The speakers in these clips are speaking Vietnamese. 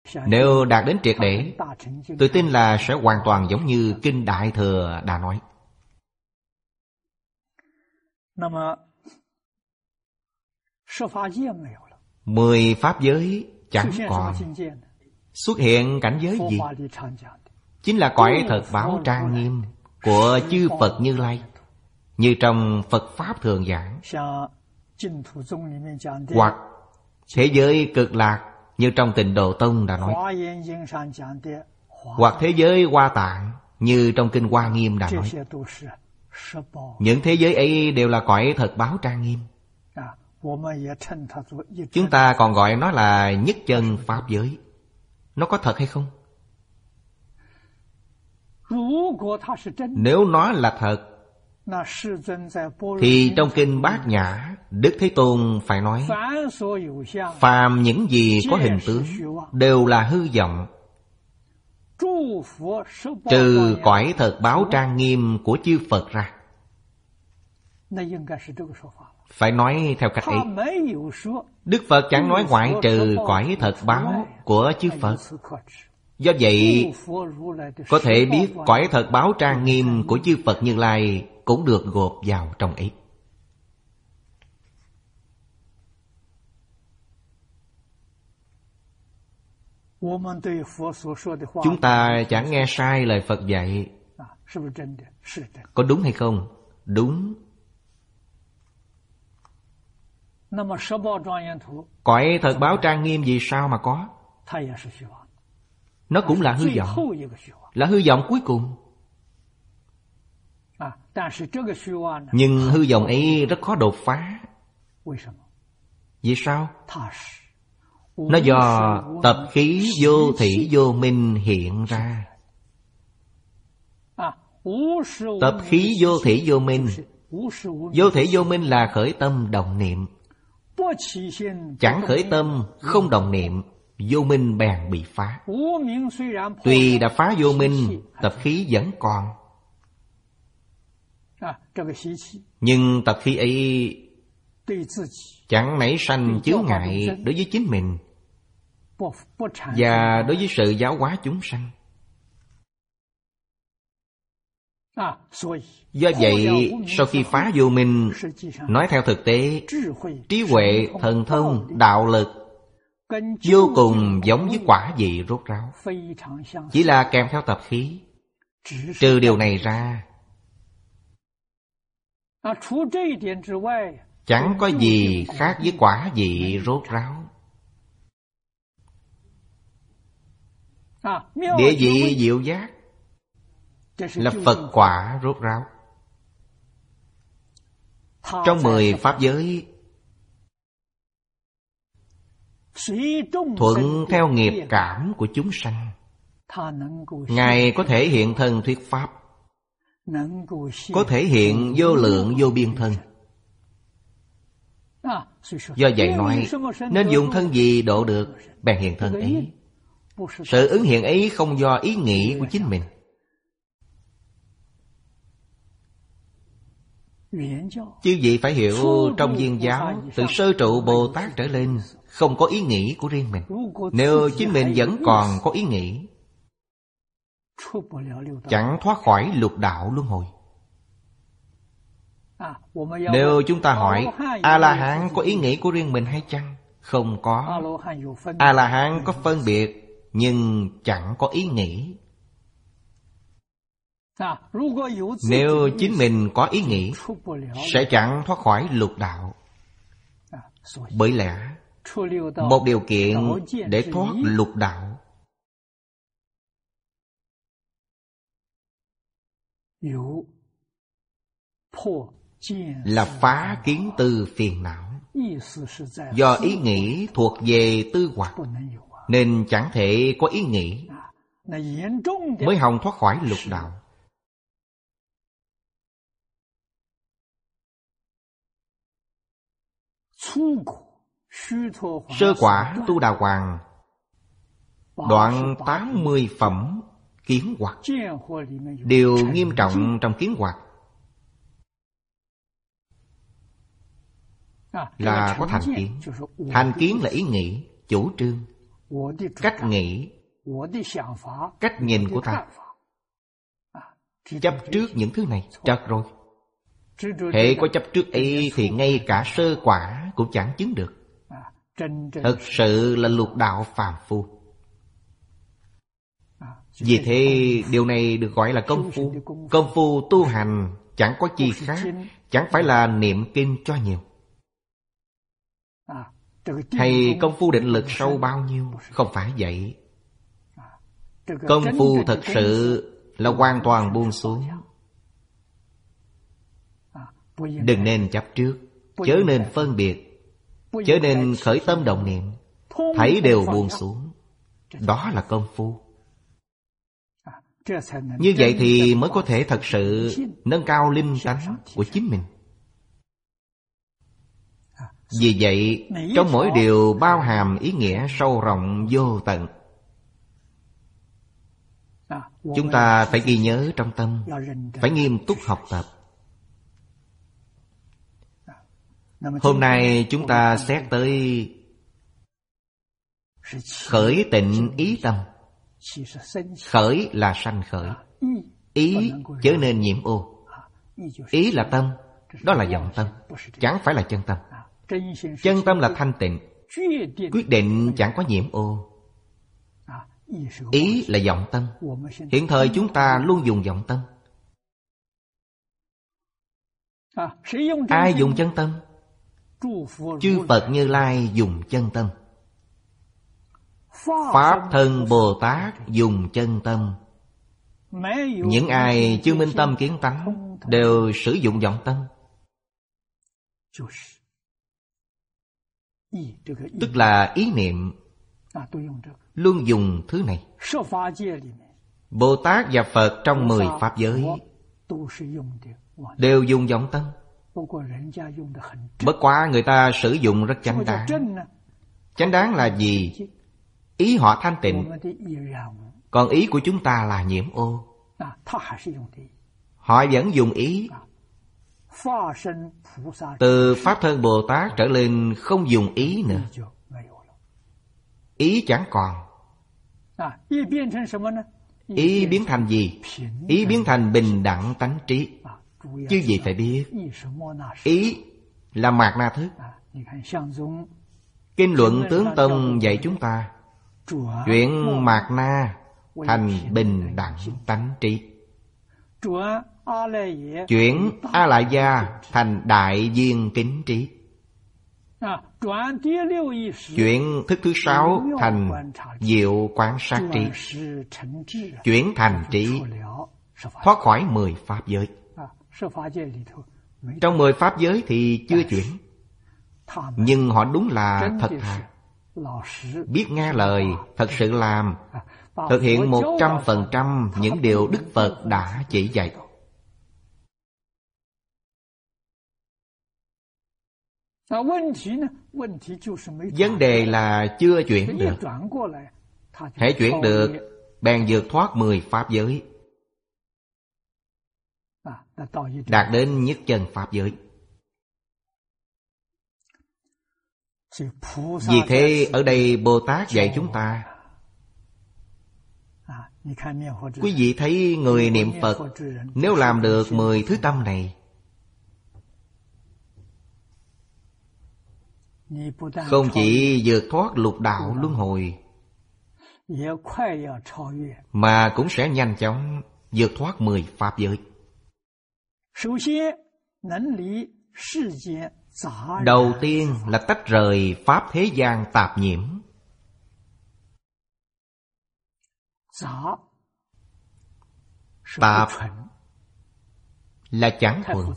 Nếu đạt đến triệt để, tôi tin là sẽ hoàn toàn giống như Kinh Đại Thừa đã nói. 10 pháp giới chẳng còn, xuất hiện cảnh giới gì? Chính là cõi thật báo trang nghiêm của chư Phật Như Lai, như trong Phật Pháp thường giảng, hoặc thế giới cực lạc như trong Tịnh Độ Tông đã nói, hoặc thế giới Hoa Tạng như trong Kinh Hoa Nghiêm đã nói. Những thế giới ấy đều là cõi thật báo trang nghiêm. Chúng ta còn gọi nó là nhất chân pháp giới. Nó có thật hay không? Nếu nó là thật, thì trong Kinh Bát Nhã, Đức Thế Tôn phải nói, phàm những gì có hình tướng đều là hư vọng, trừ cõi thật báo trang nghiêm của chư Phật ra. Phải nói theo cách ấy. Đức Phật chẳng nói ngoại trừ cõi thật báo của chư Phật. Do vậy, có thể biết cõi thật báo trang nghiêm của chư Phật Như Lai cũng được gộp vào trong ấy. Chúng ta chẳng nghe sai lời Phật dạy. Có đúng hay không? Đúng. Cõi thật báo trang nghiêm vì sao mà có? Nó cũng là hư vọng, là hư vọng cuối cùng. Nhưng hư vọng ấy rất khó đột phá. Vì sao? Nó do tập khí vô thỉ vô minh hiện ra. Tập khí vô thỉ vô minh. Vô thỉ vô minh là khởi tâm động niệm. Chẳng khởi tâm, không động niệm, vô minh bèn bị phá. Tuy đã phá vô minh, tập khí vẫn còn. Nhưng tập khí ấy chẳng nảy sanh chướng ngại đối với chính mình và đối với sự giáo hóa chúng sanh. Do vậy, sau khi phá vô minh, nói theo thực tế, trí huệ, thần thông, đạo lực vô cùng giống với quả vị rốt ráo, chỉ là kèm theo tập khí. Trừ điều này ra, chẳng có gì khác với quả vị rốt ráo. Địa vị diệu giác là Phật quả rốt ráo. Trong 10 pháp giới, thuận theo nghiệp cảm của chúng sanh, Ngài có thể hiện thân thuyết pháp, có thể hiện vô lượng vô biên thân. Do vậy nói, nên dùng thân gì độ được, bèn hiện thân ấy. Sự ứng hiện ấy không do ý nghĩ của chính mình. Chư vị phải hiểu, trong Viên giáo, từ sơ trụ Bồ Tát trở lên, không có ý nghĩ của riêng mình. Nếu chính mình vẫn còn có ý nghĩ, chẳng thoát khỏi lục đạo luân hồi. Nếu chúng ta hỏi, A-la-hán có ý nghĩ của riêng mình hay chăng? Không có. A-la-hán có phân biệt, nhưng chẳng có ý nghĩ. Nếu chính mình có ý nghĩ, sẽ chẳng thoát khỏi lục đạo. Bởi lẽ, một điều kiện để thoát lục đạo là phá kiến tư phiền não. Do ý nghĩ thuộc về tư hoặc, nên chẳng thể có ý nghĩ, mới hòng thoát khỏi lục đạo. Sơ quả Tu Đà Hoàng đoạn 80 phẩm kiến hoặc, điều nghiêm trọng trong kiến hoặc là có thành kiến. Thành kiến là ý nghĩ, chủ trương. cách nghĩ, cách nhìn của ta. Chấp trước những thứ này, trật rồi. Hễ có chấp trước ấy thì ngay cả sơ quả cũng chẳng chứng được. Thật sự là lục đạo phàm phu. Vì thế điều này được gọi là công phu. Công phu tu hành chẳng có chi khác, chẳng phải là niệm kinh cho nhiều, hay công phu định lực sâu bao nhiêu. Không phải vậy. Công phu thật sự là hoàn toàn buông xuống. Đừng nên chấp trước, chớ nên phân biệt, chớ nên khởi tâm động niệm. Thảy đều buông xuống. Đó là công phu. Như vậy thì mới có thể thật sự nâng cao linh tánh của chính mình. Vì vậy, trong mỗi điều bao hàm ý nghĩa sâu rộng vô tận. Chúng ta phải ghi nhớ trong tâm, phải nghiêm túc học tập. Hôm nay chúng ta xét tới khởi tịnh ý tâm. Khởi là sanh khởi, ý chớ nên nhiễm ô. Ý là tâm, đó là vọng tâm, chẳng phải là chân tâm. Chân tâm là thanh tịnh, quyết định chẳng có nhiễm ô. Ý là vọng tâm. Hiện thời chúng ta luôn dùng vọng tâm. Ai dùng chân tâm? Chư Phật Như Lai dùng chân tâm. Pháp Thân Bồ Tát dùng chân tâm. Những ai chưa minh tâm kiến tánh đều sử dụng vọng tâm. Tức là ý niệm, luôn dùng thứ này. Bồ Tát và Phật trong 10 Pháp giới đều dùng vọng tâm. Bất quá người ta sử dụng rất chánh đáng. Chánh đáng là gì? Ý họ thanh tịnh, còn ý của chúng ta là nhiễm ô. Họ vẫn dùng ý. Từ Pháp Thân Bồ Tát trở lên không dùng ý nữa. Ý chẳng còn. Ý biến thành gì? Ý biến thành bình đẳng tánh trí. Chứ gì phải biết, ý là mạt na thức. Kinh luận Tướng Tông dạy chúng ta chuyển mạt na thành bình đẳng tánh trí, chuyển A Lại Gia thành đại viên kính trí, chuyển thức thứ 6 thành diệu quán sát trí, chuyển thành trí, thoát khỏi 10 Pháp giới. Trong 10 Pháp giới thì chưa chuyển, nhưng họ đúng là thật thà, biết nghe lời, thật sự làm, thực hiện 100% những điều Đức Phật đã chỉ dạy. Vấn đề là chưa chuyển được. Hãy chuyển được, bèn vượt thoát 10 Pháp giới, đạt đến nhất chân Pháp giới. Vì thế ở đây Bồ Tát dạy chúng ta. Quý vị thấy người niệm Phật nếu làm được 10 thứ tâm này, không chỉ vượt thoát lục đạo luân hồi, mà cũng sẽ nhanh chóng vượt thoát 10 Pháp giới. Đầu tiên là tách rời Pháp thế gian tạp nhiễm. Tạp là chẳng thuần,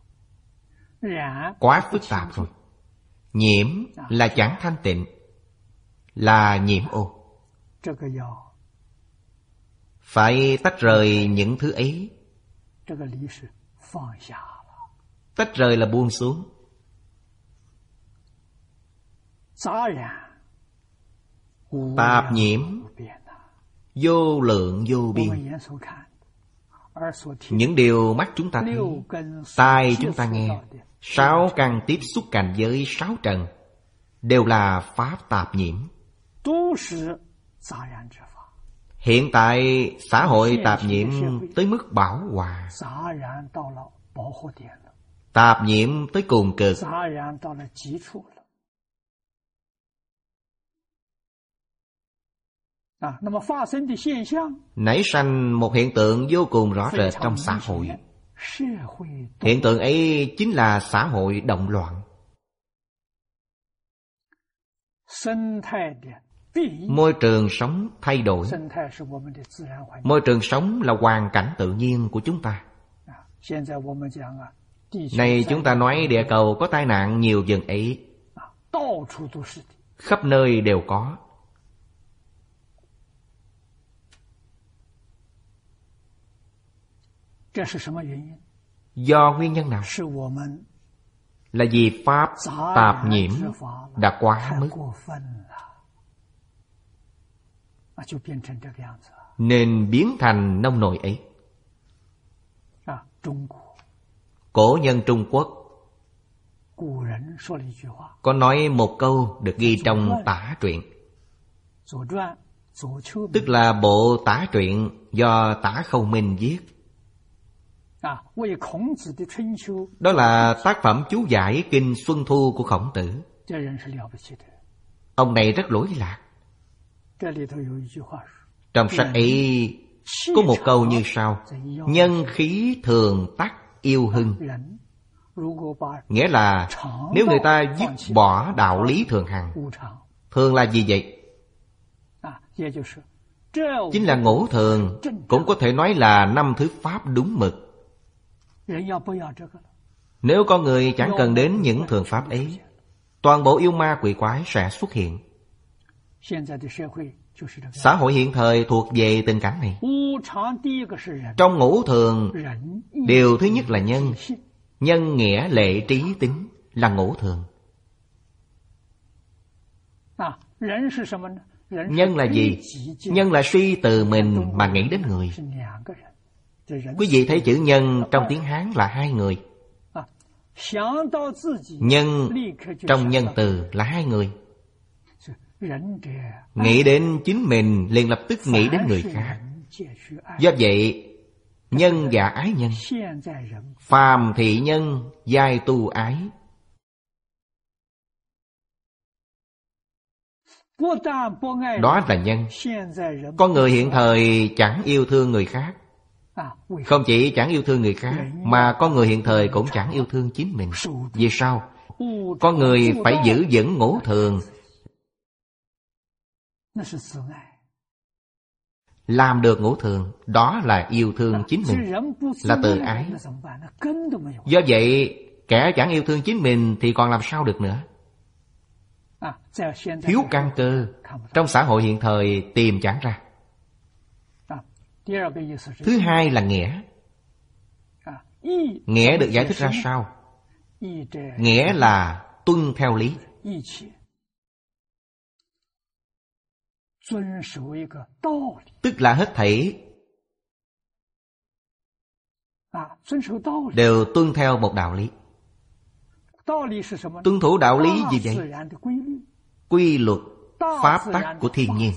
quá phức tạp rồi. Nhiễm là chẳng thanh tịnh, là nhiễm ô. Phải tách rời những thứ ấy. Tách rời là buông xuống. Tạp nhiễm vô lượng vô biên. Những điều mắt chúng ta thấy, tai chúng ta nghe, 6 căn tiếp xúc cảnh giới 6 trần đều là pháp tạp nhiễm. Hiện tại xã hội tạp nhiễm tới mức bão hòa, tạp nhiễm tới cùng cực. Nảy sanh một hiện tượng vô cùng rõ rệt trong xã hội. Hiện tượng ấy chính là xã hội động loạn. Môi trường sống thay đổi. Môi trường sống là hoàn cảnh tự nhiên của chúng ta. Này chúng ta nói địa cầu có tai nạn nhiều dần ấy, khắp nơi đều có. Do nguyên nhân nào? Là vì pháp tạp nhiễm đã quá mức, nên biến thành nông nổi ấy. Cổ nhân Trung Quốc có nói một câu được ghi trong Tả Truyện, tức là bộ Tả Truyện do Tả Khâu Minh viết. Đó là tác phẩm chú giải Kinh Xuân Thu của Khổng Tử. Ông này rất lỗi lạc. Trong sách ấy có một câu như sau: nhân khí thường tắc yêu hưng. Nghĩa là nếu người ta dứt bỏ đạo lý thường hằng. Thường là gì vậy? Chính là ngũ thường, cũng có thể nói là 5 thứ pháp đúng mực. Nếu con người chẳng cần đến những thường pháp ấy, toàn bộ yêu ma quỷ quái sẽ xuất hiện. Xã hội hiện thời thuộc về tình cảnh này. Trong ngũ thường, điều thứ nhất là nhân. Nhân nghĩa lệ trí tính là ngũ thường. Nhân là gì? Nhân là suy từ mình mà nghĩ đến người. Quý vị thấy chữ nhân trong tiếng Hán là 2 người. Nhân trong nhân từ là 2 người. Nghĩ đến chính mình liền lập tức nghĩ đến người khác. Do vậy, nhân và ái nhân, phàm thị nhân, giai tu ái. Đó là nhân. Con người hiện thời chẳng yêu thương người khác. Không chỉ chẳng yêu thương người khác, mà con người hiện thời cũng chẳng yêu thương chính mình. Vì sao? Con người phải giữ vững ngũ thường. Làm được ngũ thường, đó là yêu thương chính mình, là từ ái. Do vậy, kẻ chẳng yêu thương chính mình thì còn làm sao được nữa? Thiếu căn cơ, trong xã hội hiện thời tìm chẳng ra. Thứ hai là nghĩa. Nghĩa được giải thích ra sao? Nghĩa là tuân theo lý. Tức là hết thảy đều tuân theo một đạo lý. Tuân thủ đạo lý gì vậy? Quy luật, pháp tắc của thiên nhiên.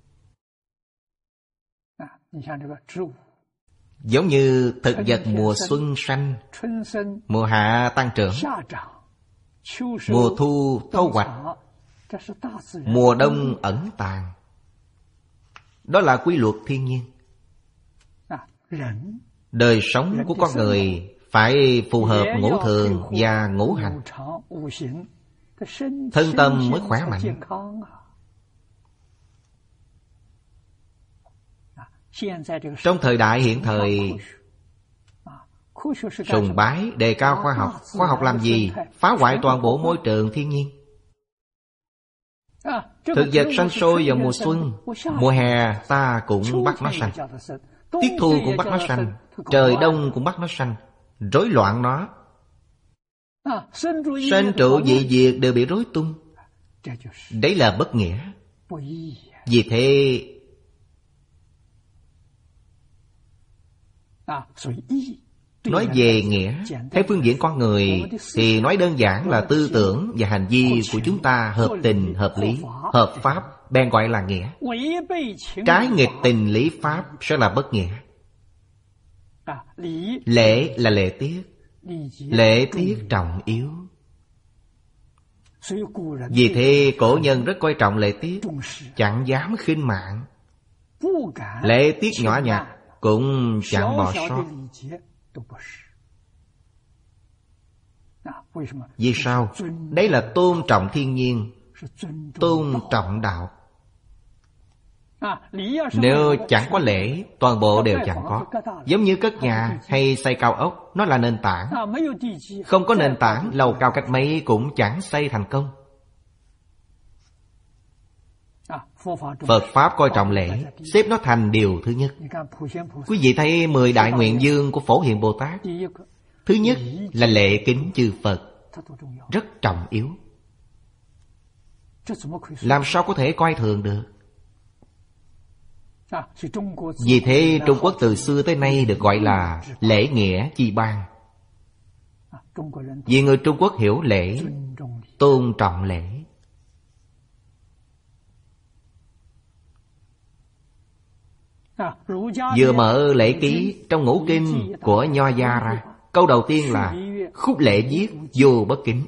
Giống như thực vật mùa xuân sanh, mùa hạ tăng trưởng, mùa thu thu hoạch, mùa đông ẩn tàng. Đó là quy luật thiên nhiên. Đời sống của con người phải phù hợp ngũ thường và ngũ hành, thân tâm mới khỏe mạnh. Trong thời đại hiện thời, sùng bái, đề cao khoa học. Khoa học làm gì? Phá hoại toàn bộ môi trường thiên nhiên. Thực vật sanh sôi vào mùa xuân, mùa hè ta cũng bắt nó sanh, tiết thu cũng bắt nó sanh, trời đông cũng bắt nó sanh, rối loạn nó. Sanh trụ dị diệt đều bị rối tung. Đấy là bất nghĩa. Vì thế nói về nghĩa, theo phương diện con người thì nói đơn giản là tư tưởng và hành vi của chúng ta hợp tình, hợp lý, hợp pháp, bèn gọi là nghĩa. Trái nghịch tình lý pháp sẽ là bất nghĩa. Lễ là lễ tiết. Lễ tiết trọng yếu. Vì thế cổ nhân rất coi trọng lễ tiết, chẳng dám khinh mạng. Lễ tiết nhỏ nhặt cũng chẳng bỏ sót. Vì sao? Đấy là tôn trọng thiên nhiên, tôn trọng đạo. Nếu chẳng có lễ, toàn bộ đều chẳng có. Giống như cất nhà hay xây cao ốc, nó là nền tảng. Không có nền tảng, lầu cao cách mấy cũng chẳng xây thành công. Phật Pháp coi trọng lễ, xếp nó thành điều thứ nhất. Quý vị thấy 10 đại nguyện dương của Phổ Hiền Bồ Tát. Thứ nhất là lễ kính chư Phật, rất trọng yếu. Làm sao có thể coi thường được? Vì thế Trung Quốc từ xưa tới nay được gọi là lễ nghĩa chi ban. Vì người Trung Quốc hiểu lễ, tôn trọng lễ. Vừa mở lễ ký trong ngũ kinh của Nho gia ra, câu đầu tiên là khúc lễ viết vô bất kính.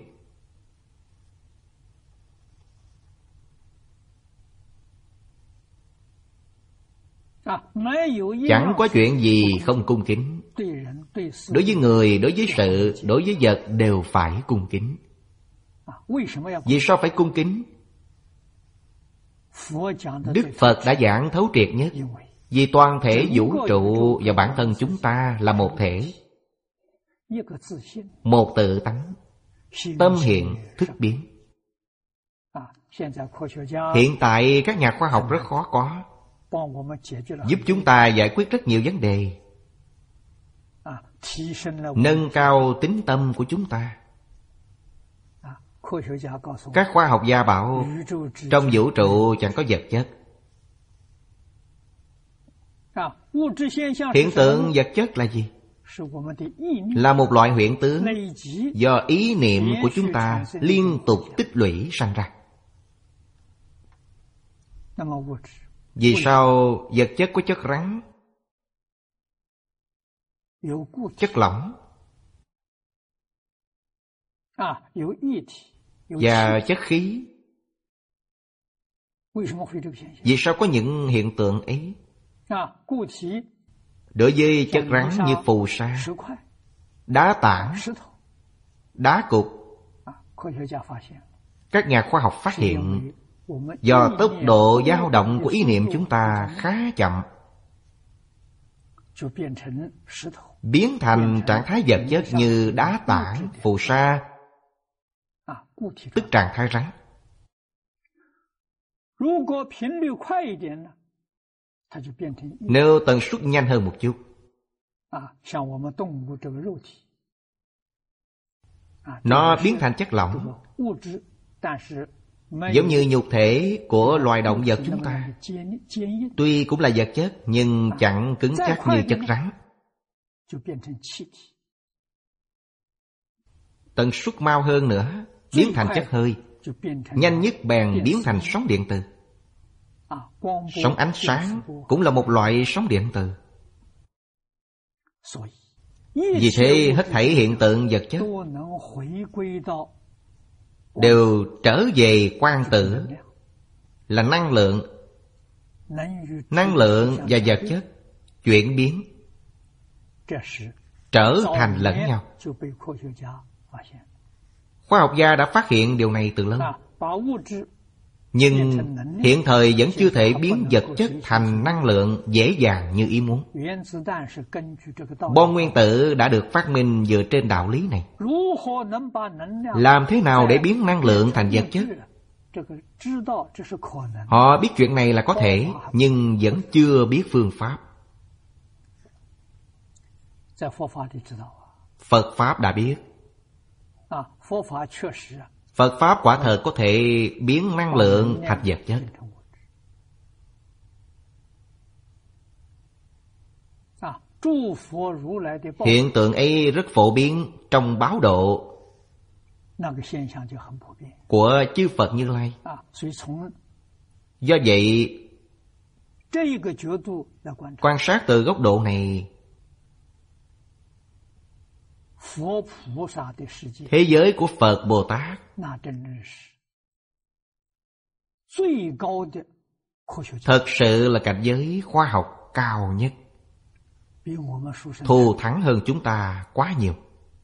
Chẳng có chuyện gì không cung kính. Đối với người, đối với sự, đối với vật đều phải cung kính. Vì sao phải cung kính? Đức Phật đã giảng thấu triệt nhất. Vì toàn thể vũ trụ và bản thân chúng ta là một thể, một tự tánh, tâm hiện thức biến. Hiện tại các nhà khoa học rất khó có, giúp chúng ta giải quyết rất nhiều vấn đề, nâng cao tính tâm của chúng ta. Các khoa học gia bảo trong vũ trụ chẳng có vật chất. Hiện tượng vật chất là gì? Là một loại hiện tướng do ý niệm của chúng ta liên tục tích lũy sanh ra. Vì sao vật chất có chất rắn, chất lỏng và chất khí? Vì sao có những hiện tượng ấy? Đối với chất rắn như phù sa, đá tảng, đá cục, các nhà khoa học phát hiện do tốc độ dao động của ý niệm chúng ta khá chậm, biến thành trạng thái vật chất như đá tảng, phù sa, tức trạng thái rắn. Nếu tần suất nhanh hơn một chút, nó biến thành chất lỏng, giống như nhục thể của loài động vật chúng ta. Tuy cũng là vật chất nhưng chẳng cứng chắc như chất rắn. Tần suất mau hơn nữa, biến thành chất hơi. Nhanh nhất bèn biến thành sóng điện từ. Sóng ánh sáng cũng là một loại sóng điện từ. Vì thế hết thảy hiện tượng vật chất đều trở về quang tử, là năng lượng. Năng lượng và vật chất chuyển biến, trở thành lẫn nhau. Khoa học gia đã phát hiện điều này từ lâu. Nhưng hiện thời vẫn chưa thể biến vật chất thành năng lượng dễ dàng như ý muốn. Bom nguyên tử đã được phát minh dựa trên đạo lý này. Làm thế nào để biến năng lượng thành vật chất? Họ biết chuyện này là có thể, nhưng vẫn chưa biết phương pháp. Phật Pháp đã biết. Phật Pháp quả thật có thể biến năng lượng thành vật chất. Hiện tượng ấy rất phổ biến trong báo độ của chư Phật Như Lai. Do vậy, quan sát từ góc độ này, thế giới của Phật Bồ Tát thật sự là cảnh giới khoa học cao nhất, thù thắng hơn chúng ta quá nhiều.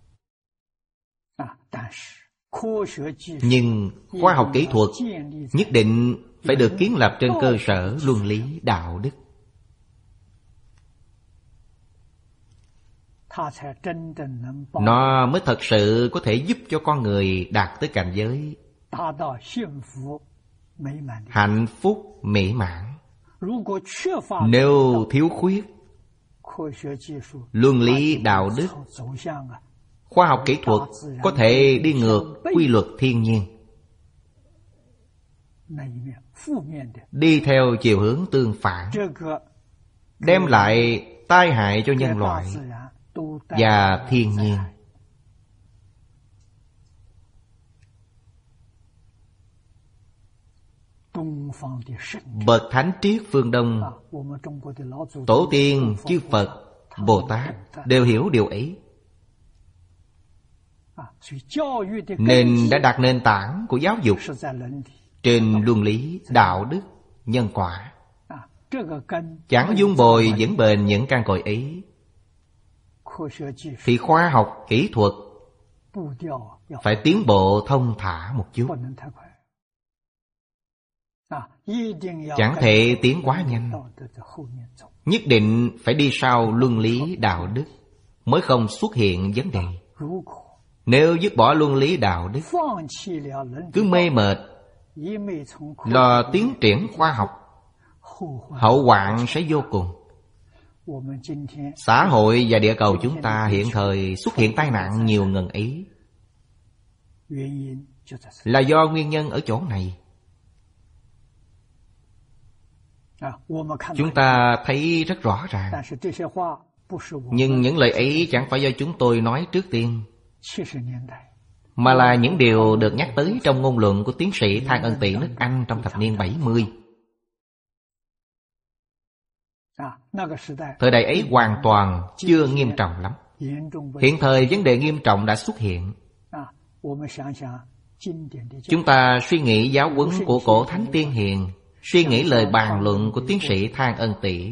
Nhưng khoa học kỹ thuật nhất định phải được kiến lập trên cơ sở luân lý đạo đức. Nó mới thật sự có thể giúp cho con người đạt tới cảnh giới hạnh phúc mỹ mãn. Nếu thiếu khuyết luân lý đạo đức, khoa học kỹ thuật có thể đi ngược quy luật thiên nhiên, đi theo chiều hướng tương phản, đem lại tai hại cho nhân loại và thiên nhiên. Bậc thánh triết phương Đông, tổ tiên chư Phật Bồ Tát đều hiểu điều ấy, nên đã đặt nền tảng của giáo dục trên luân lý đạo đức nhân quả. Chẳng dung bồi vững bền những căn cội ấy, thì khoa học kỹ thuật phải tiến bộ thông thả một chút, chẳng thể tiến quá nhanh. Nhất định phải đi sau luân lý đạo đức mới không xuất hiện vấn đề. Nếu dứt bỏ luân lý đạo đức, cứ mê mệt lo tiến triển khoa học, hậu hoạn sẽ vô cùng. Xã hội và địa cầu chúng ta hiện thời xuất hiện tai nạn nhiều ngần ấy, là do nguyên nhân ở chỗ này. Chúng ta thấy rất rõ ràng. Nhưng những lời ấy chẳng phải do chúng tôi nói trước tiên, mà là những điều được nhắc tới trong ngôn luận của tiến sĩ Thang Ân Tị nước Anh trong thập niên 70. Thời đại ấy hoàn toàn chưa nghiêm trọng lắm. Hiện thời vấn đề nghiêm trọng đã xuất hiện. Chúng ta suy nghĩ giáo huấn của cổ thánh tiên hiền, suy nghĩ lời bàn luận của tiến sĩ Thang Ân Tị,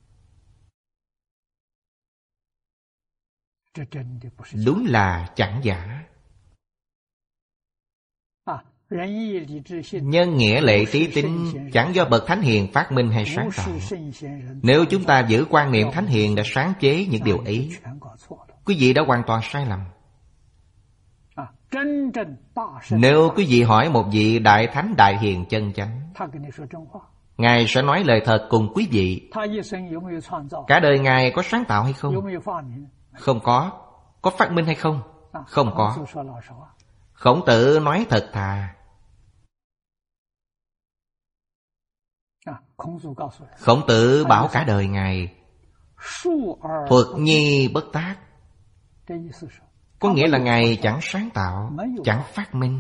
đúng là chẳng giả. Nhân nghĩa lệ trí tính chẳng do bậc thánh hiền phát minh hay sáng tạo. Nếu chúng ta giữ quan niệm thánh hiền đã sáng chế những điều ấy, quý vị đã hoàn toàn sai lầm. Nếu quý vị hỏi một vị đại thánh đại hiền chân chánh, Ngài sẽ nói lời thật cùng quý vị. Cả đời Ngài có sáng tạo hay không? Không có. Có phát minh hay không? Không có. Khổng Tử nói thật thà. Khổng Tử bảo cả đời Ngài thuật nhi bất tác, có nghĩa là Ngài chẳng sáng tạo, chẳng phát minh.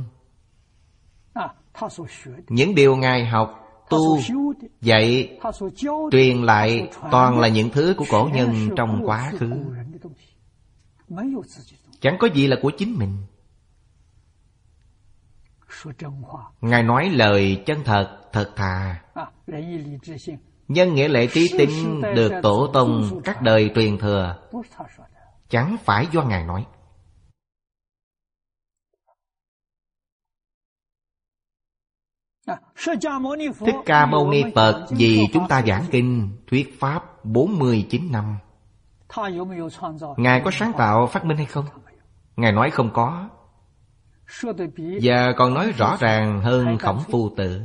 Những điều Ngài học, tu, dạy, truyền lại toàn là những thứ của cổ nhân trong quá khứ, chẳng có gì là của chính mình. Ngài nói lời chân thật, thật thà. Nhân nghĩa lệ trí tính được tổ tông các đời truyền thừa, chẳng phải do Ngài nói. Thích Ca Mâu Ni Phật vì chúng ta giảng kinh, thuyết pháp 49 năm. Ngài có sáng tạo phát minh hay không? Ngài nói không có. Và còn nói rõ ràng hơn Khổng Phu Tử.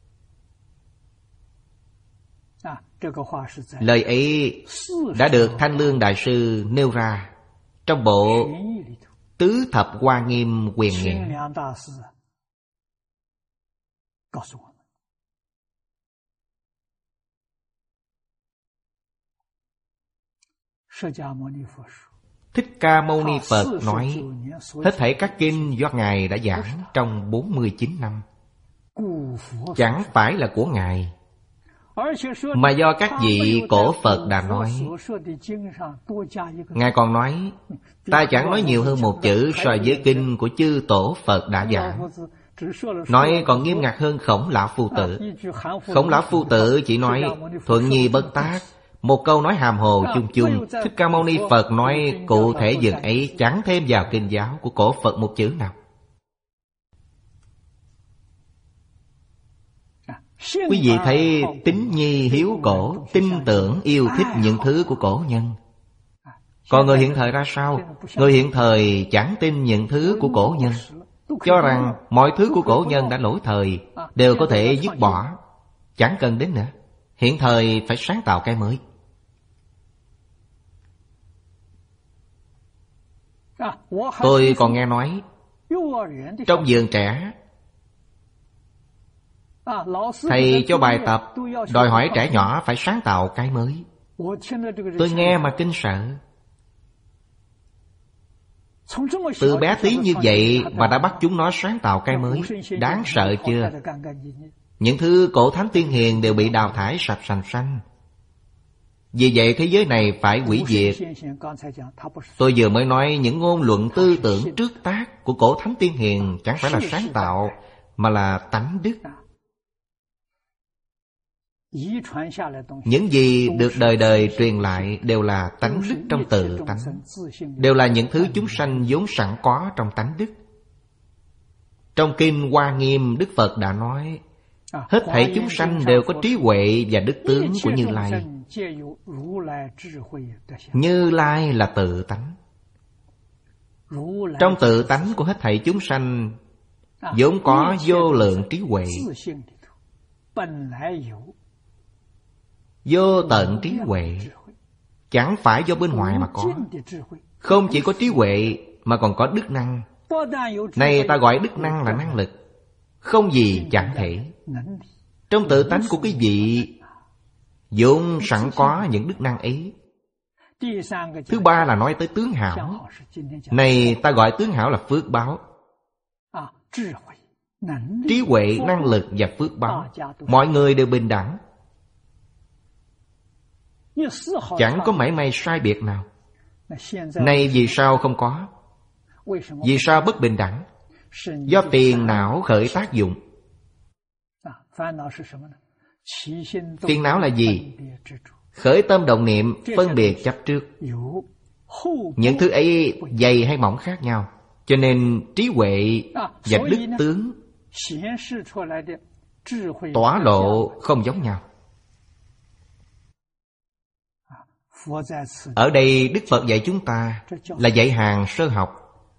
Lời ấy đã được Thanh Lương Đại Sư nêu ra trong bộ Tứ Thập Hoa Nghiêm Quyền Nghĩa. Thích Ca Mâu Ni Phật nói, hết thảy các kinh do Ngài đã giảng trong 49 năm, chẳng phải là của Ngài, mà do các vị cổ Phật đã nói. Ngài còn nói, ta chẳng nói nhiều hơn một chữ so với kinh của chư tổ Phật đã giảng. Nói còn nghiêm ngặt hơn Khổng Lão Phu Tử. Khổng Lão Phu Tử chỉ nói thuận nhi bất tác, một câu nói hàm hồ chung chung. Thích Ca Mâu Ni Phật nói cụ thể dường ấy, chẳng thêm vào kinh giáo của cổ Phật một chữ nào. Quý vị thấy tín nhi hiếu cổ, tin tưởng yêu thích những thứ của cổ nhân. Còn người hiện thời ra sao? Người hiện thời chẳng tin những thứ của cổ nhân, cho rằng mọi thứ của cổ nhân đã lỗi thời, đều có thể dứt bỏ, chẳng cần đến nữa. Hiện thời phải sáng tạo cái mới. Tôi còn nghe nói trong vườn trẻ, thầy cho bài tập đòi hỏi trẻ nhỏ phải sáng tạo cái mới. Tôi nghe mà kinh sợ. Từ bé tí như vậy mà đã bắt chúng nó sáng tạo cái mới, đáng sợ chưa? Những thứ cổ thánh tiên hiền đều bị đào thải sạch sành xanh. Vì vậy thế giới này phải hủy diệt. Tôi vừa mới nói những ngôn luận tư tưởng trước tác của cổ thánh tiên hiền chẳng phải là sáng tạo, mà là tánh đức. Những gì được đời đời truyền lại đều là tánh đức trong tự tánh, đều là những thứ chúng sanh vốn sẵn có trong tánh đức. Trong kinh Hoa Nghiêm, Đức Phật đã nói, hết thảy chúng sanh đều có trí huệ và đức tướng của Như Lai. Như Lai là tự tánh. Trong tự tánh của hết thảy chúng sanh vốn có vô lượng trí huệ, vô tận trí huệ, chẳng phải do bên ngoài mà có. Không chỉ có trí huệ mà còn có đức năng. Này ta gọi đức năng là năng lực, không gì chẳng thể. Trong tự tánh của quý vị vốn sẵn có những đức năng ấy. Thứ ba là nói tới tướng hảo. Này ta gọi tướng hảo là phước báo. Trí huệ, năng lực và phước báo, mọi người đều bình đẳng, chẳng có mảy may sai biệt nào. Nay vì sao không có? Vì sao bất bình đẳng? Do phiền não khởi tác dụng. Phiền não là gì? Khởi tâm động niệm, phân biệt chấp trước. Những thứ ấy dày hay mỏng khác nhau, cho nên trí huệ và đức tướng tỏa lộ không giống nhau. Ở đây Đức Phật dạy chúng ta là dạy hàng sơ học.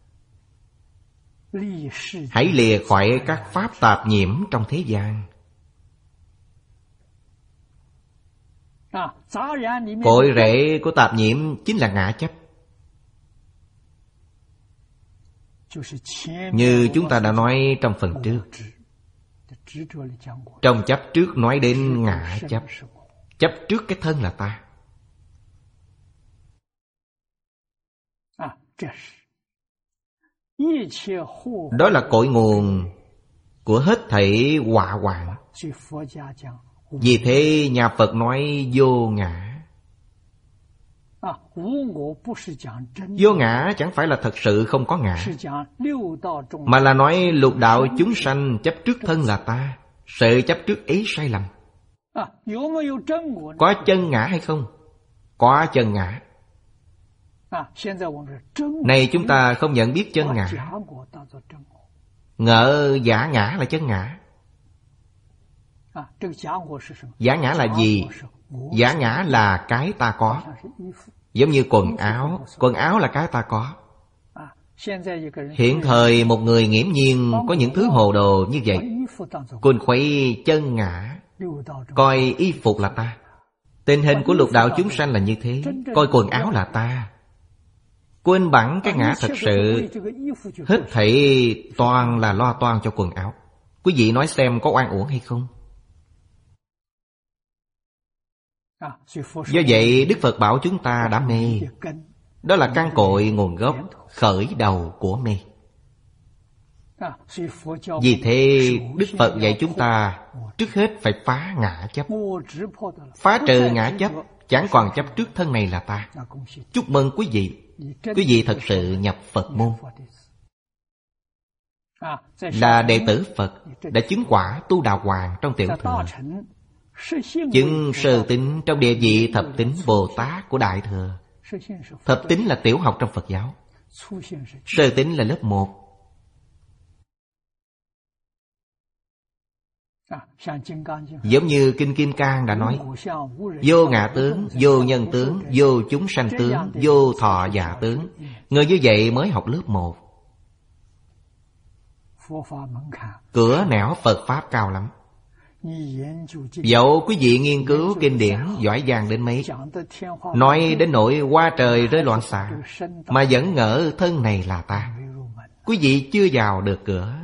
Hãy lìa khỏi các pháp tạp nhiễm trong thế gian. Cội rễ của tạp nhiễm chính là ngã chấp. Như chúng ta đã nói trong phần trước, trong chấp trước nói đến ngã chấp. Chấp trước cái thân là ta. Đó là cội nguồn của hết thảy họa hoạn. Vì thế nhà Phật nói vô ngã. Vô ngã chẳng phải là thật sự không có ngã, mà là nói lục đạo chúng sanh chấp trước thân là ta. Sự chấp trước ấy sai lầm. Có chân ngã hay không? Có chân ngã. Này chúng ta không nhận biết chân ngã, ngỡ giả ngã là chân ngã. Giả ngã là gì? Giả ngã là cái ta có. Giống như quần áo. Quần áo là cái ta có. Hiện thời một người nghiễm nhiên có những thứ hồ đồ như vậy, quên khuấy chân ngã, coi y phục là ta. Tình hình của lục đạo chúng sanh là như thế, coi quần áo là ta, quên bẵng cái ngã thật sự. Hết thảy toàn là lo toan cho quần áo. Quý vị nói xem có oan uổng hay không? Do vậy Đức Phật bảo chúng ta đã mê. Đó là căn cội nguồn gốc, khởi đầu của mê. Vì thế Đức Phật dạy chúng ta trước hết phải phá ngã chấp. Phá trừ ngã chấp, chẳng còn chấp trước thân này là ta. Chúc mừng quý vị. Quý vị thật sự nhập Phật môn, là đệ tử Phật, đã chứng quả tu đà hoàng trong tiểu thừa, chứng sơ tín trong địa vị thập tín Bồ Tát của Đại Thừa. Thập tín là tiểu học trong Phật giáo, sơ tín là lớp 1. Giống như Kinh Kim Cang đã nói: vô ngã tướng, vô nhân tướng, vô chúng sanh tướng, vô thọ giả tướng. Người như vậy mới học lớp 1. Cửa nẻo Phật Pháp cao lắm. Dẫu quý vị nghiên cứu kinh điển giỏi giang đến mấy, nói đến nỗi hoa trời rơi loạn xạ, mà vẫn ngỡ thân này là ta, quý vị chưa vào được cửa.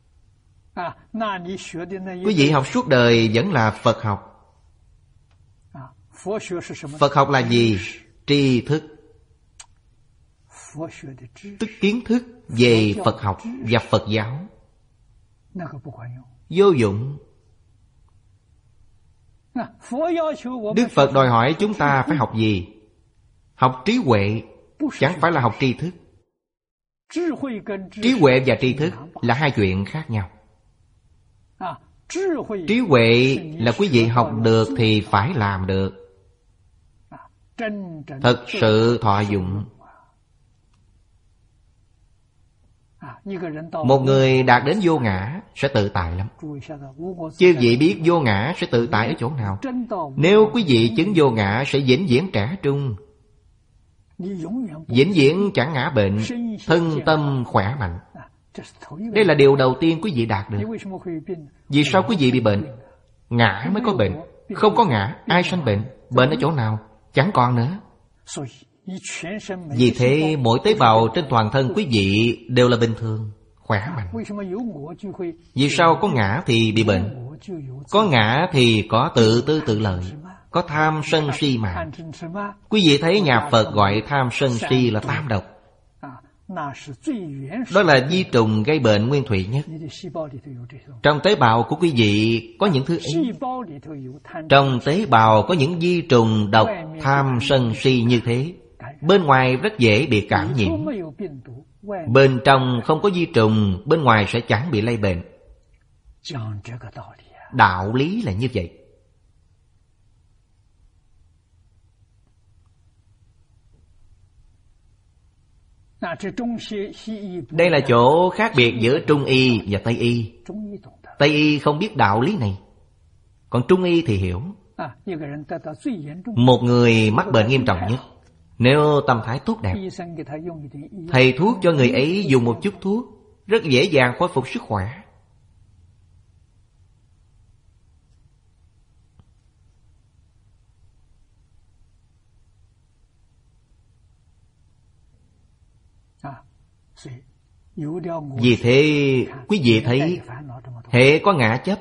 Quý vị học suốt đời vẫn là Phật học. Phật học là gì? Tri thức, tức kiến thức về Phật học và Phật giáo. Vô dụng. Đức Phật đòi hỏi chúng ta phải học gì? Học trí huệ, chẳng phải là học tri thức. Trí huệ và tri thức là hai chuyện khác nhau. Trí huệ là quý vị học được thì phải làm được, thật sự thọ dụng. Một người đạt đến vô ngã sẽ tự tại lắm. Chư vị biết vô ngã sẽ tự tại ở chỗ nào? Nếu quý vị chứng vô ngã sẽ vĩnh viễn trẻ trung, vĩnh viễn chẳng ngã bệnh, thân tâm khỏe mạnh. Đây là điều đầu tiên quý vị đạt được. Vì sao quý vị bị bệnh? Ngã mới có bệnh. Không có ngã, ai sanh bệnh? Bệnh ở chỗ nào? Chẳng còn nữa. Vì thế mỗi tế bào trên toàn thân quý vị đều là bình thường, khỏe mạnh. Vì sao có ngã thì bị bệnh? Có ngã thì có tự tư tự lợi, có tham sân si mạng. Quý vị thấy nhà Phật gọi tham sân si là tam độc. Đó là vi trùng gây bệnh nguyên thủy nhất. Trong tế bào của quý vị có những thứ ấy. Trong tế bào có những vi trùng độc tham sân si như thế. Bên ngoài rất dễ bị cảm nhiễm. Bên trong không có vi trùng, bên ngoài sẽ chẳng bị lây bệnh. Đạo lý là như vậy. Đây là chỗ khác biệt giữa Trung y và Tây y. Tây y không biết đạo lý này, còn Trung y thì hiểu. Một người mắc bệnh nghiêm trọng nhất, nếu tâm thái tốt đẹp, thầy thuốc cho người ấy dùng một chút thuốc, rất dễ dàng khôi phục sức khỏe. Vì thế quý vị thấy, hễ có ngã chấp,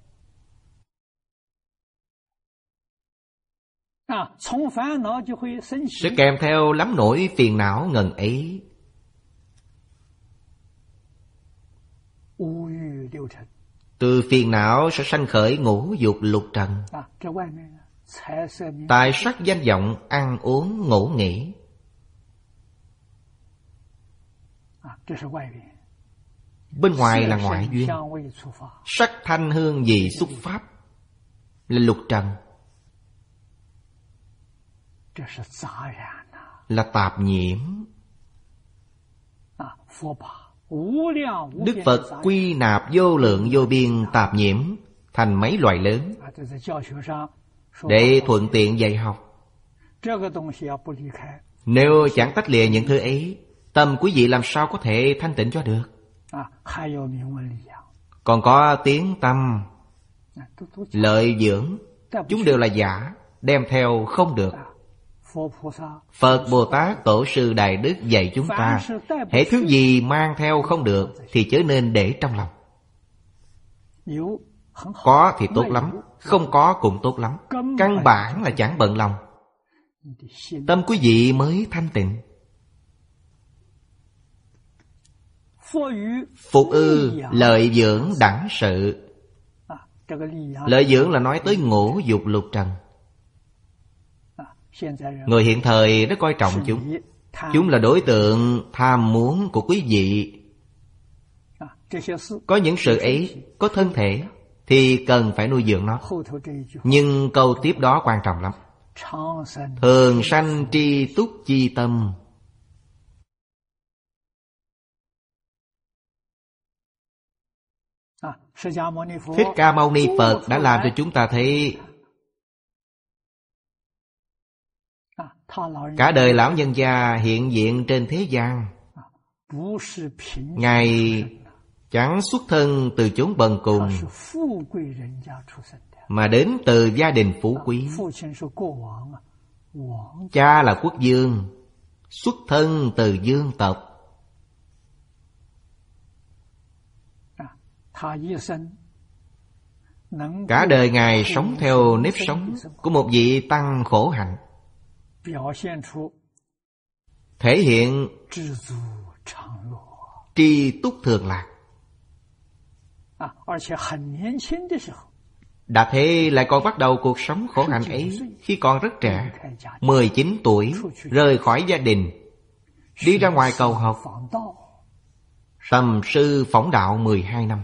sẽ kèm theo lắm nỗi phiền não ngần ấy. Từ phiền não sẽ sanh khởi ngũ dục lục trần. Tài sắc danh vọng, ăn uống ngủ nghỉ, bên ngoài là ngoại duyên. Sắc thanh hương vị xuất pháp là lục trần, là tạp nhiễm. Đức Phật quy nạp vô lượng vô biên tạp nhiễm thành mấy loại lớn để thuận tiện dạy học. Nếu chẳng tách lìa những thứ ấy, tâm quý vị làm sao có thể thanh tịnh cho được? Còn có tiếng tâm, lợi dưỡng, chúng đều là giả, đem theo không được. Phật Bồ Tát Tổ sư Đại Đức dạy chúng ta, hễ thứ gì mang theo không được thì chớ nên để trong lòng. Có thì tốt lắm, không có cũng tốt lắm. Căn bản là chẳng bận lòng, tâm quý vị mới thanh tịnh. Phục ư lợi dưỡng đẳng sự. Lợi dưỡng là nói tới ngũ dục lục trần. Người hiện thời rất coi trọng chúng. Chúng là đối tượng tham muốn của quý vị. Có những sự ấy, có thân thể, thì cần phải nuôi dưỡng nó. Nhưng câu tiếp đó quan trọng lắm. Thường sanh tri túc chi tâm. Thích Ca Mâu Ni Phật đã làm cho chúng ta thấy cả đời lão nhân gia hiện diện trên thế gian, Ngài chẳng xuất thân từ chốn bần cùng, mà đến từ gia đình phú quý. Cha là quốc vương, xuất thân từ vương tộc. Cả đời Ngài sống theo nếp sống của một vị tăng khổ hạnh, thể hiện tri túc thường lạc. Đã thế lại còn bắt đầu cuộc sống khổ hạnh ấy khi còn rất trẻ, 19 tuổi, rời khỏi gia đình, đi ra ngoài cầu học, tầm sư phỏng đạo 12 năm.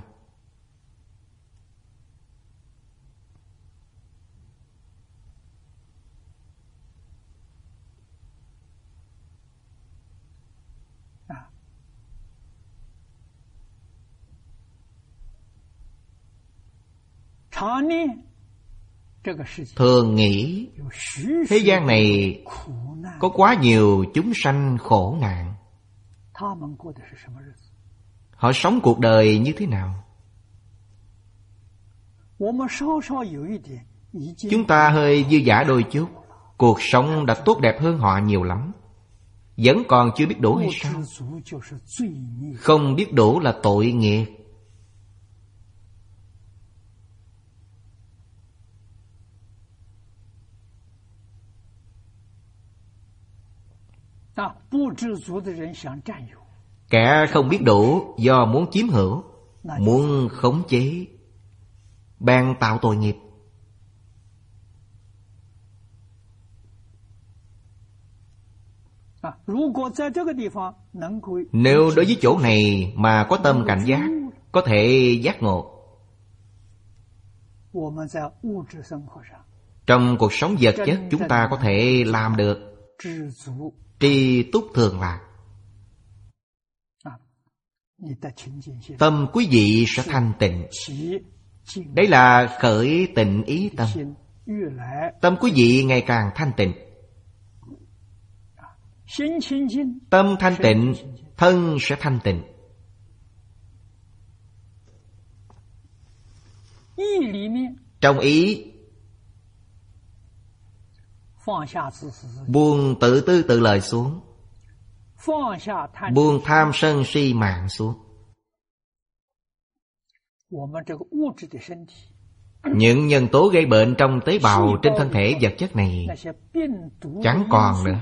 Thường nghĩ thế gian này có quá nhiều chúng sanh khổ nạn. Họ sống cuộc đời như thế nào? Chúng ta hơi dư dả đôi chút, cuộc sống đã tốt đẹp hơn họ nhiều lắm. Vẫn còn chưa biết đủ hay sao? Không biết đủ là tội nghiệp. Kẻ không biết đủ do muốn chiếm hữu, muốn khống chế, bèn tạo tội nghiệp. Nếu đối với chỗ này mà có tâm cảnh giác, có thể giác ngộ, trong cuộc sống vật chất chúng ta có thể làm được tri túc thường lạc. Tâm quý vị sẽ thanh tịnh. Đấy là khởi tịnh ý tâm. Tâm quý vị ngày càng thanh tịnh. Tâm thanh tịnh, thân sẽ thanh tịnh. Trong ý, buông tự tư tự lợi xuống, buông tham sân si mạng xuống. Những nhân tố gây bệnh trong tế bào trên thân thể vật chất này chẳng còn nữa,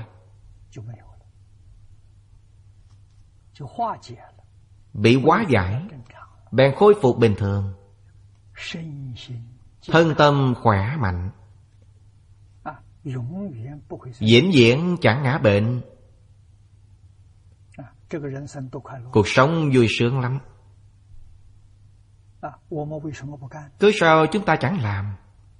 bị hóa giải, bèn khôi phục bình thường. Thân tâm khỏe mạnh, vĩnh viễn chẳng ngã bệnh. Cuộc sống vui sướng lắm. Cứ sao chúng ta chẳng làm?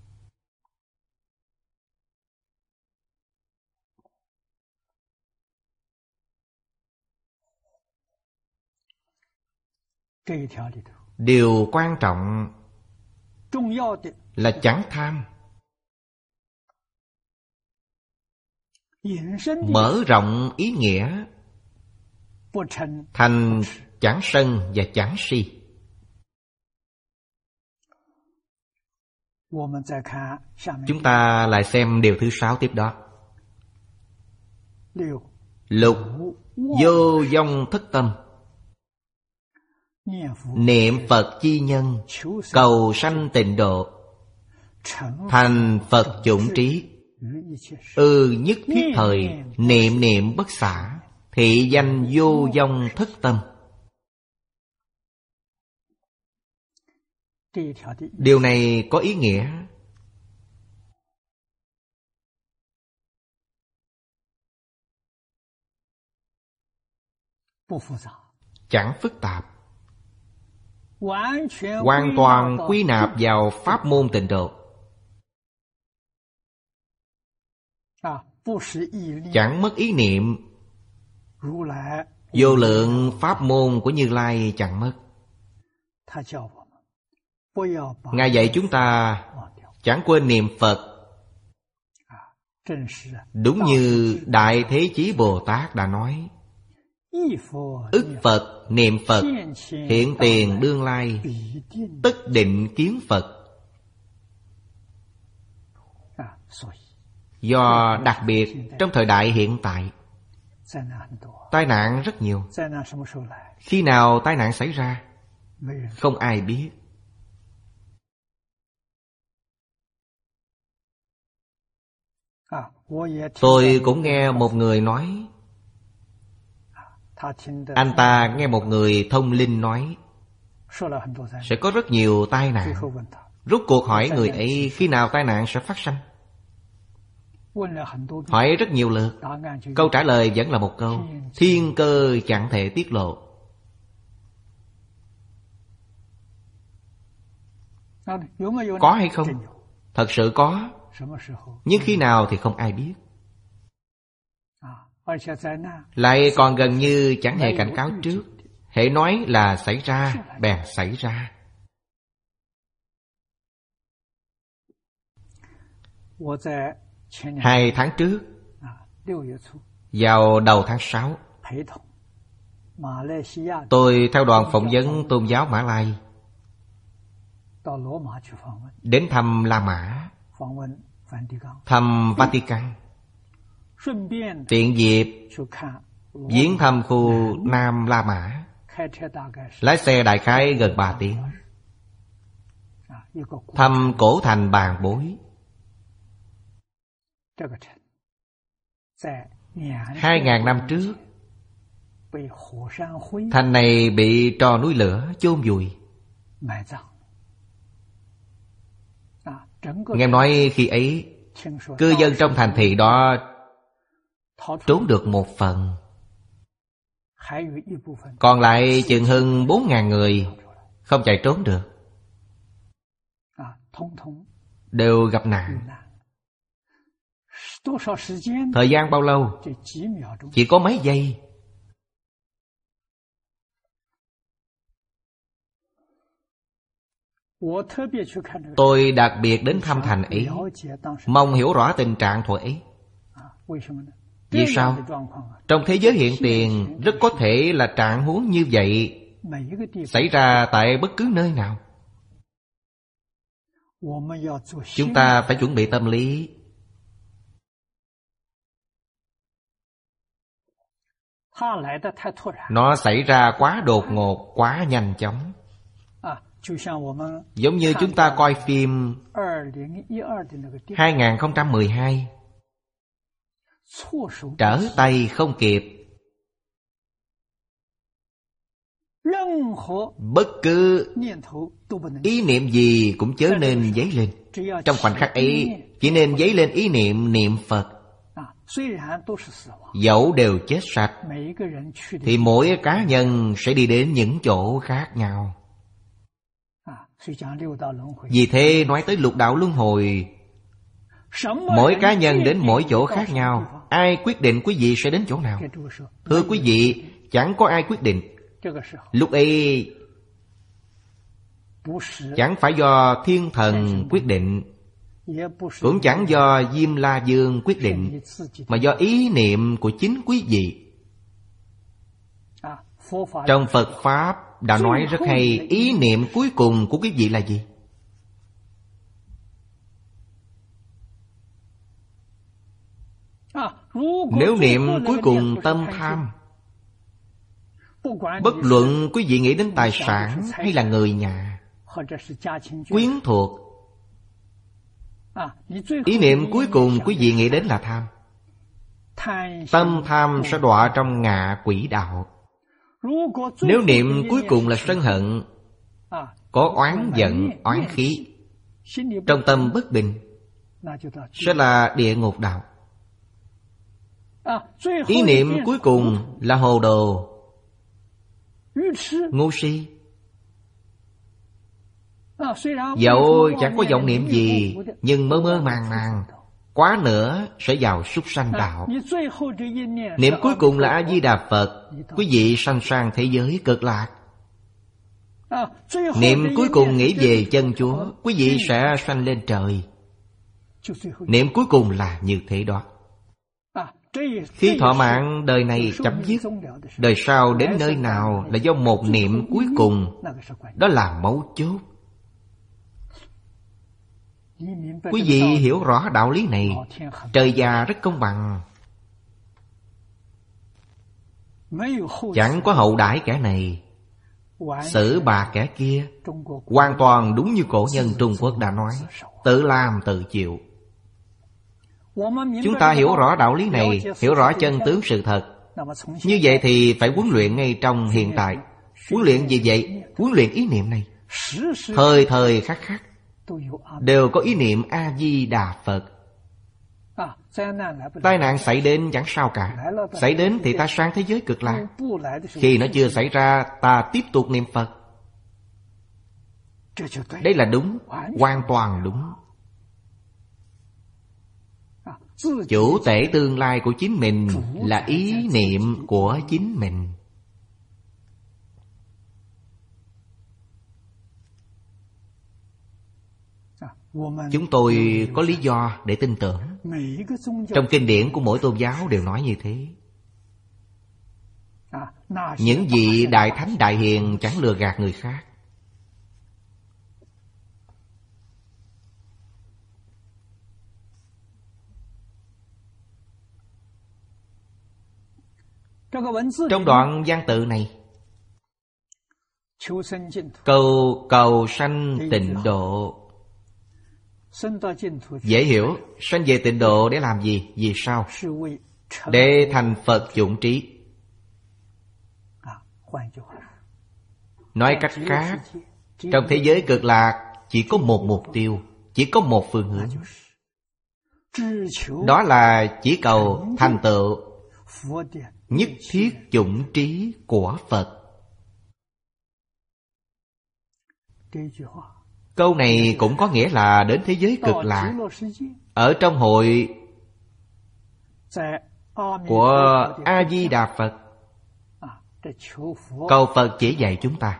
Điều quan trọng là chẳng tham, mở rộng ý nghĩa, thành chẳng sân và chẳng si. Chúng ta lại xem điều thứ 6 tiếp đó. Lục vô vong thất tâm. Niệm Phật chi nhân, cầu sanh tịnh độ, thành Phật chủng trí. Nhất thiết thời, niệm niệm bất xả, thị danh vô vong thất tâm. Điều này có ý nghĩa chẳng phức tạp, hoàn toàn quy nạp vào pháp môn tịnh độ. Chẳng mất ý niệm, vô lượng pháp môn của Như Lai chẳng mất. Ngài dạy chúng ta chẳng quên niệm Phật. Đúng như Đại Thế Chí Bồ Tát đã nói, ức Phật niệm Phật, hiện tiền đương lai, tất định kiến Phật. Do đặc biệt trong thời đại hiện tại, tai nạn rất nhiều. Khi nào tai nạn xảy ra, không ai biết. Tôi cũng nghe một người nói, anh ta nghe một người thông linh nói sẽ có rất nhiều tai nạn. Rốt cuộc hỏi người ấy khi nào tai nạn sẽ phát sinh. Hỏi rất nhiều lượt, câu trả lời vẫn là một câu: thiên cơ chẳng thể tiết lộ. Có hay không? Thật sự có. Nhưng khi nào thì không ai biết. Lại còn gần như chẳng hề cảnh cáo trước. Hễ nói là xảy ra, bèn xảy ra. Hai tháng trước, vào đầu tháng 6, tôi theo đoàn phỏng vấn tôn giáo Mã Lai đến thăm La Mã, thăm Vatican, tiện dịp viếng thăm khu Nam La Mã. Lái xe đại khái gần 3 tiếng. Thăm cổ thành Bàn Bối. 2000 năm trước, thành này bị tro núi lửa chôn vùi. Nghe nói khi ấy, cư dân trong thành thị đó trốn được một phần, còn lại chừng hơn 4.000 người không chạy trốn được, đều gặp nạn. Thời gian bao lâu? Chỉ có mấy giây. Tôi đặc biệt đến thăm thành ấy, mong hiểu rõ tình trạng thuở ấy. Vì sao? Trong thế giới hiện tiền rất có thể là trạng huống như vậy xảy ra tại bất cứ nơi nào. Chúng ta phải chuẩn bị tâm lý. Nó xảy ra quá đột ngột, quá nhanh chóng. Giống như chúng ta coi phim 2012, trở tay không kịp. Bất cứ ý niệm gì cũng chớ nên dấy lên. Trong khoảnh khắc ấy chỉ nên dấy lên ý niệm niệm Phật. Dẫu đều chết sạch, thì mỗi cá nhân sẽ đi đến những chỗ khác nhau. Vì thế nói tới lục đạo luân hồi, mỗi cá nhân đến mỗi chỗ khác nhau. Ai quyết định quý vị sẽ đến chỗ nào? Thưa quý vị, chẳng có ai quyết định. Lúc ấy chẳng phải do thiên thần quyết định, cũng chẳng do Diêm La Vương quyết định, mà do ý niệm của chính quý vị. Trong Phật Pháp đã nói rất hay, ý niệm cuối cùng của quý vị là gì? Nếu niệm cuối cùng tâm tham, bất luận quý vị nghĩ đến tài sản hay là người nhà, quyến thuộc, ý niệm cuối cùng quý vị nghĩ đến là tham. Tâm tham sẽ đọa trong ngạ quỷ đạo. Nếu niệm cuối cùng là sân hận, có oán giận, oán khí, trong tâm bất bình, sẽ là địa ngục đạo. Ý niệm cuối cùng là hồ đồ, ngu si. Dẫu chẳng có vọng niệm gì, nhưng mơ mơ màng màng, quá nữa sẽ vào súc sanh đạo. Niệm cuối cùng là A-di-đà Phật, quý vị sanh sang thế giới cực lạc. Niệm cuối cùng nghĩ về chân Chúa, quý vị sẽ sanh lên trời. Niệm cuối cùng là như thế đó. Khi thọ mạng đời này chấm dứt, đời sau đến nơi nào là do một niệm cuối cùng. Đó là mấu chốt. Quý vị hiểu rõ đạo lý này, trời già rất công bằng. Chẳng có hậu đãi kẻ này, xử bạc kẻ kia. Hoàn toàn đúng như cổ nhân Trung Quốc đã nói, tự làm tự chịu. Chúng ta hiểu rõ đạo lý này, hiểu rõ chân tướng sự thật. Như vậy thì phải huấn luyện ngay trong hiện tại. Huấn luyện gì vậy? Huấn luyện ý niệm này. Thời thời khắc khắc đều có ý niệm A-di-đà Phật. Tai nạn xảy đến chẳng sao cả. Xảy đến thì ta sang thế giới cực lạc. Khi nó chưa xảy ra, ta tiếp tục niệm Phật. Đây là đúng, hoàn toàn đúng. Chủ tể tương lai của chính mình là ý niệm của chính mình. Chúng tôi có lý do để tin tưởng. Trong kinh điển của mỗi tôn giáo đều nói như thế. Những vị đại thánh đại hiền chẳng lừa gạt người khác. Trong đoạn văn tự này, cầu sanh tịnh độ. Dễ hiểu, sanh về tịnh độ để làm gì? Vì sao? Để thành Phật chủng trí. Nói cách khác, trong thế giới cực lạc chỉ có một mục tiêu, chỉ có một phương hướng. Đó là chỉ cầu thành tựu nhất thiết chủng trí của Phật. Câu này cũng có nghĩa là đến thế giới cực lạc. Ở trong hội của A-di-đà Phật, cầu Phật chỉ dạy chúng ta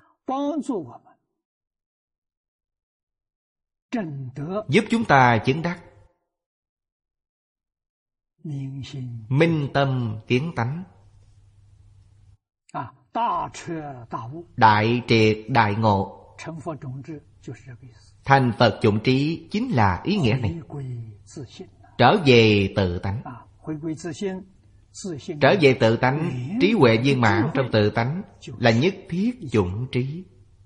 giúp chúng ta chứng đắc minh tâm kiến tánh, đại triệt đại ngộ. Thành Phật chủng trí chính là ý nghĩa này. Trở về tự tánh. Trở về tự tánh, trí huệ viên mãn trong tự tánh là nhất thiết chủng trí.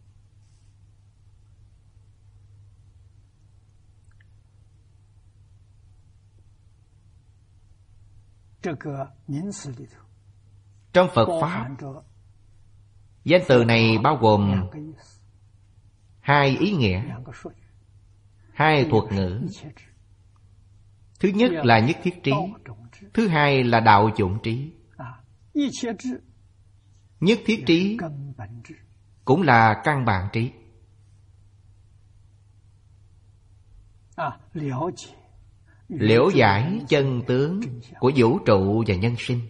Trong Phật Pháp, danh từ này bao gồm hai ý nghĩa, hai thuật ngữ. Thứ nhất là nhất thiết trí, thứ hai là đạo chủng trí. Nhất thiết trí cũng là căn bản trí. Liễu giải chân tướng của vũ trụ và nhân sinh.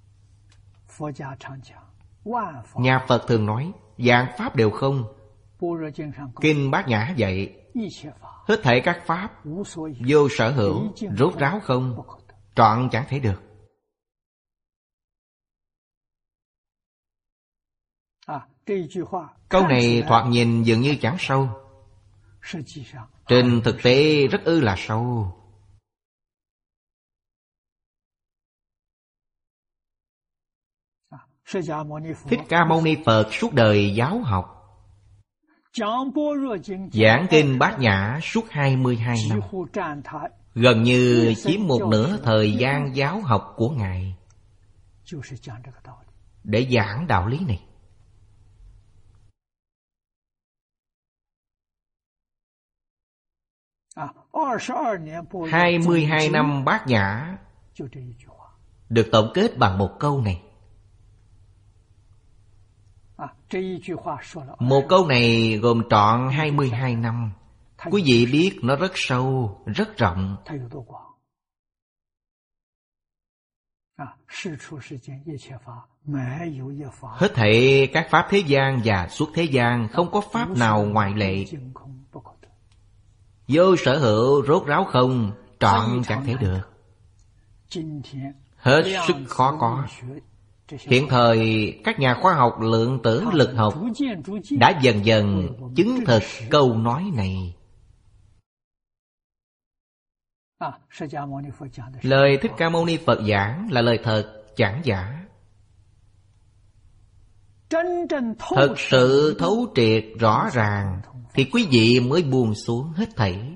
Nhà Phật thường nói vạn pháp đều không. Kinh Bát Nhã dạy hết thảy các pháp vô sở hữu, rốt ráo không, trọn chẳng thể được. Câu này thoạt nhìn dường như chẳng sâu, trên thực tế rất ư là sâu. Thích Ca Mâu Ni Phật suốt đời giáo học, giảng kinh Bát Nhã suốt 22 năm, gần như chiếm một nửa thời gian giáo học của Ngài để giảng đạo lý này. 22 năm Bát Nhã được tổng kết bằng một câu này. Một câu này gồm trọn 22 năm. Quý vị biết nó rất sâu, rất rộng. Hết thảy các pháp thế gian và xuất thế gian, không có pháp nào ngoại lệ. Vô sở hữu, rốt ráo không, trọn chẳng thể được. Hết sức khó có. Hiện thời các nhà khoa học lượng tử lực học đã dần dần chứng thực câu nói này. Lời Thích Ca Mâu Ni Phật giảng là lời thật, chẳng giả. Thật sự thấu triệt rõ ràng thì quý vị mới buông xuống hết thảy.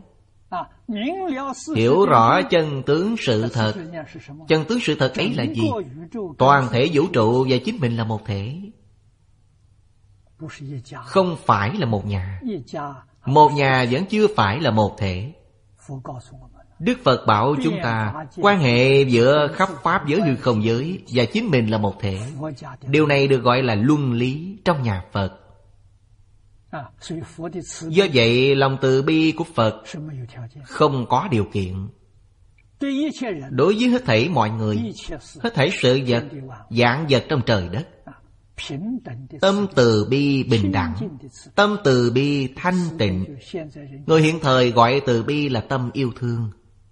Hiểu rõ chân tướng sự thật. Chân tướng sự thật ấy là gì? Toàn thể vũ trụ và chính mình là một thể, không phải là một nhà. Một nhà vẫn chưa phải là một thể. Đức Phật bảo chúng ta quan hệ giữa khắp pháp giới hư không giới và chính mình là một thể. Điều này được gọi là luân lý trong nhà Phật. Do vậy lòng từ bi của Phật không có điều kiện. Đối với hết thảy mọi người, hết thảy sự vật, vạn vật trong trời đất, tâm từ bi bình đẳng, tâm từ bi thanh tịnh. Người hiện thời gọi từ bi là tâm yêu thương.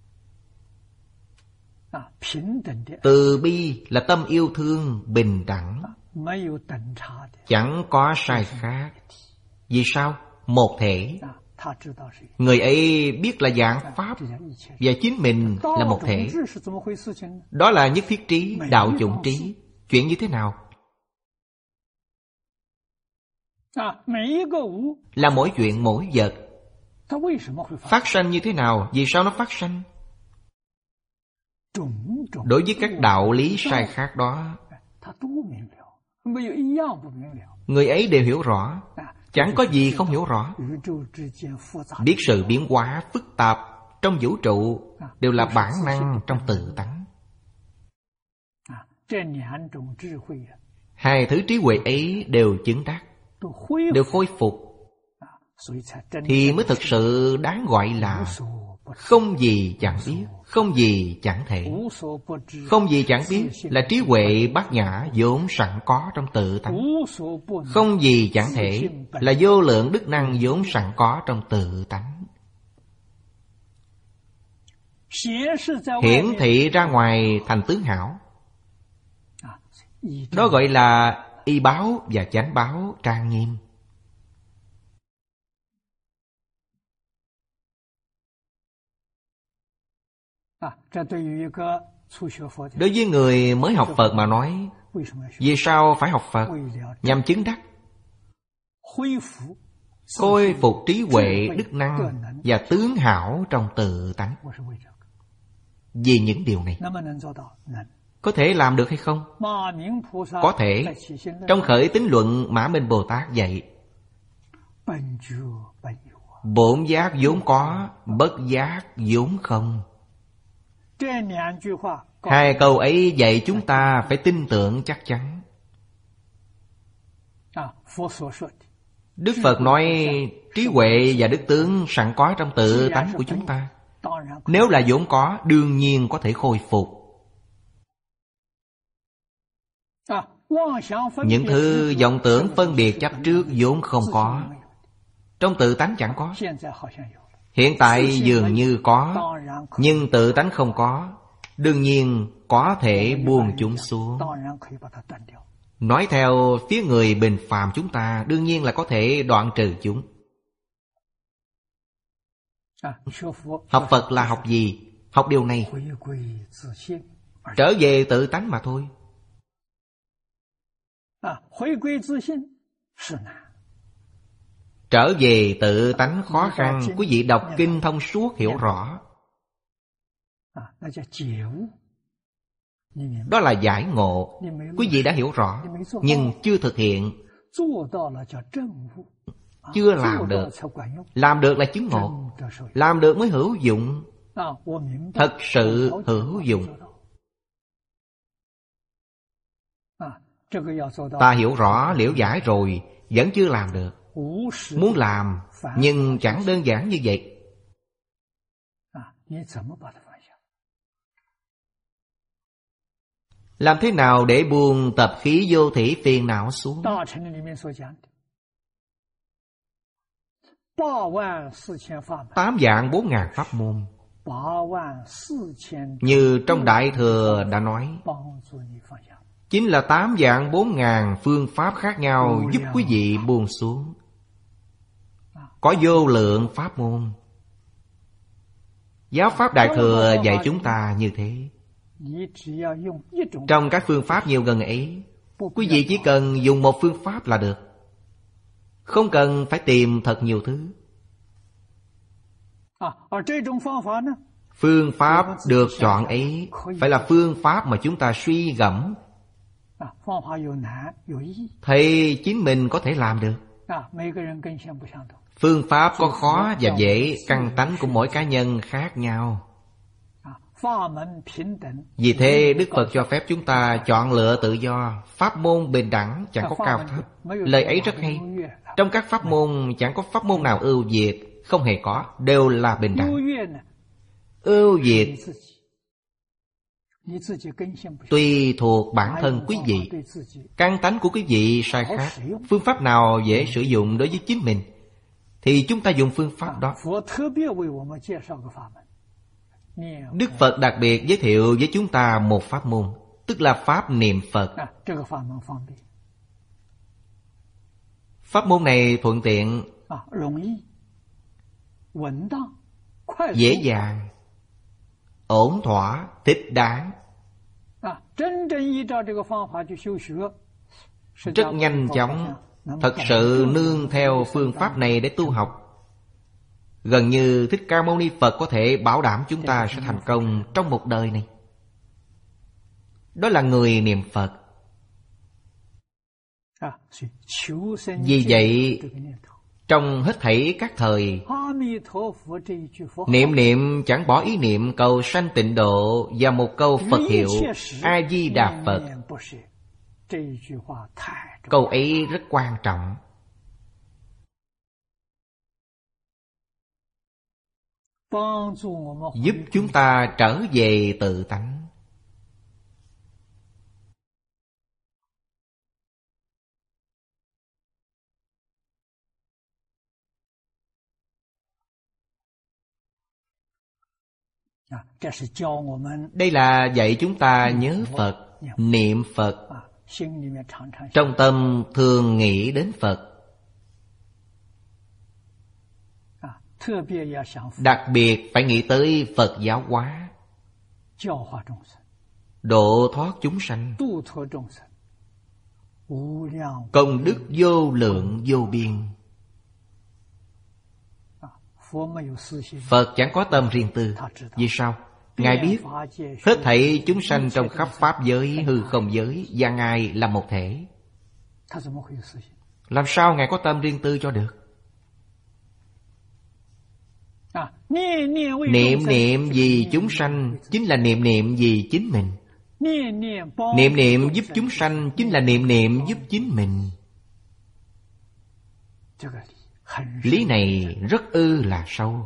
Từ bi là tâm yêu thương bình đẳng, chẳng có sai khác. Vì sao? Một thể. Người ấy biết là dạng pháp và chính mình là một thể. Đó là nhất thiết trí, đạo chủng trí. Chuyện như thế nào? Là mỗi chuyện mỗi vật. Phát sanh như thế nào? Vì sao nó phát sanh? Đối với các đạo lý sai khác đó, người ấy đều hiểu rõ. Chẳng có gì không hiểu rõ. Biết sự biến hóa phức tạp trong vũ trụ đều là bản năng trong tự tánh. Hai thứ trí huệ ấy đều chứng đắc, đều khôi phục, thì mới thực sự đáng gọi là không gì chẳng biết, không gì chẳng thể. Không gì chẳng biết là trí huệ bát nhã vốn sẵn có trong tự tánh. Không gì chẳng thể là vô lượng đức năng vốn sẵn có trong tự tánh. Hiển thị ra ngoài thành tướng hảo. Đó gọi là y báo và chánh báo trang nghiêm. Đối với người mới học Phật mà nói, vì sao phải học Phật? Nhằm chứng đắc, khôi phục trí huệ, đức năng và tướng hảo trong tự tánh. Vì những điều này có thể làm được hay không? Có thể. Trong Khởi Tín Luận, Mã Minh Bồ Tát dạy: bổn giác vốn có, bất giác vốn không. Hai câu ấy dạy chúng ta phải tin tưởng chắc chắn. Đức Phật nói trí huệ và đức tướng sẵn có trong tự tánh của chúng ta. Nếu là vốn có, đương nhiên có thể khôi phục. Những thứ vọng tưởng phân biệt chấp trước vốn không có, trong tự tánh chẳng có. Hiện tại dường như có, nhưng tự tánh không có, đương nhiên có thể buông chúng xuống. Nói theo phía người bình phàm chúng ta, đương nhiên là có thể đoạn trừ chúng. Học Phật là học gì? Học điều này, trở về tự tánh mà thôi. Trở về tự tánh khó khăn. Quý vị đọc kinh thông suốt hiểu rõ. Đó là giải ngộ. Quý vị đã hiểu rõ nhưng chưa thực hiện. chưa làm được. Làm được là chứng ngộ. Làm được mới hữu dụng. Thật sự hữu dụng. Ta hiểu rõ, liễu giải rồi, vẫn chưa làm được. Muốn làm, nhưng chẳng đơn giản như vậy. Làm thế nào để buông tập khí vô thỉ phiền não xuống? 8 vạn 4 ngàn pháp môn. Như trong Đại Thừa đã nói, chính là 8 vạn 4 ngàn phương pháp khác nhau giúp quý vị buông xuống. Có vô lượng pháp môn. Giáo pháp Đại Thừa dạy chúng ta như thế. Trong các phương pháp nhiều gần ấy, quý vị chỉ cần dùng một phương pháp là được. Không cần phải tìm thật nhiều thứ. Phương pháp được chọn ấy phải là phương pháp mà chúng ta suy gẫm, thấy chính mình có thể làm được. Phương pháp có khó và dễ, căn tánh của mỗi cá nhân khác nhau. Vì thế Đức Phật cho phép chúng ta chọn lựa tự do. Pháp môn bình đẳng, chẳng có cao thấp. Lời ấy rất hay. Trong các pháp môn chẳng có pháp môn nào ưu việt, không hề có, đều là bình đẳng. Ưu việt tùy thuộc bản thân quý vị. Căn tánh của quý vị sai khác. Phương pháp nào dễ sử dụng đối với chính mình thì chúng ta dùng phương pháp đó. Đức Phật đặc biệt giới thiệu với chúng ta một pháp môn, tức là pháp niệm Phật. Pháp môn này thuận tiện, dễ dàng, ổn thỏa, thích đáng, rất nhanh chóng. Thật sự nương theo phương pháp này để tu học, gần như Thích Ca Mâu Ni Phật có thể bảo đảm chúng ta sẽ thành công trong một đời này. Đó là người niệm Phật. Vì vậy, trong hết thảy các thời, niệm niệm chẳng bỏ ý niệm cầu sanh tịnh độ và một câu Phật hiệu A-di-đà Phật. Câu ấy rất quan trọng. Giúp chúng ta trở về tự tánh. Đây là dạy chúng ta nhớ Phật, niệm Phật, trong tâm thường nghĩ đến Phật. Đặc biệt phải nghĩ tới Phật giáo hóa, độ thoát chúng sanh, công đức vô lượng vô biên. Phật chẳng có tâm riêng tư. Vì sao? Ngài biết hết thảy chúng sanh trong khắp pháp giới, hư không giới và Ngài là một thể. Làm sao Ngài có tâm riêng tư cho được? Niệm niệm vì chúng sanh chính là niệm niệm vì chính mình. Niệm niệm giúp chúng sanh chính là niệm niệm giúp chính mình. Lý này rất là sâu.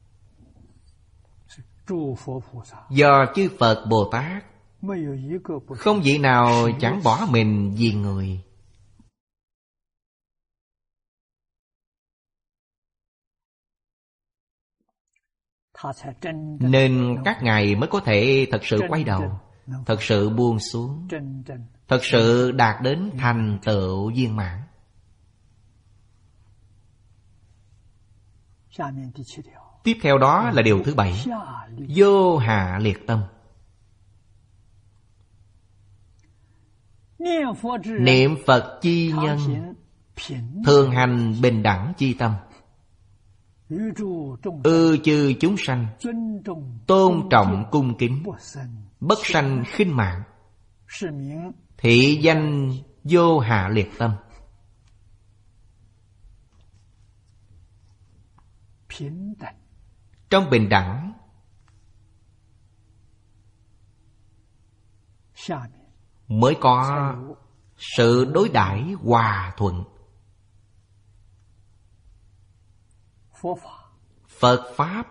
Do chư Phật Bồ Tát, không vị nào chẳng bỏ mình vì người. Nên các ngài mới có thể thật sự quay đầu, thật sự buông xuống, thật sự đạt đến thành tựu viên mãn. Tiếp theo đó là điều thứ 7, vô hạ liệt tâm. Niệm Phật chi nhân, thường hành bình đẳng chi tâm. Ư chư chúng sanh, tôn trọng cung kính, bất sanh khinh mạng, thị danh vô hạ liệt tâm. Trong bình đẳng mới có sự đối đãi hòa thuận. Phật Pháp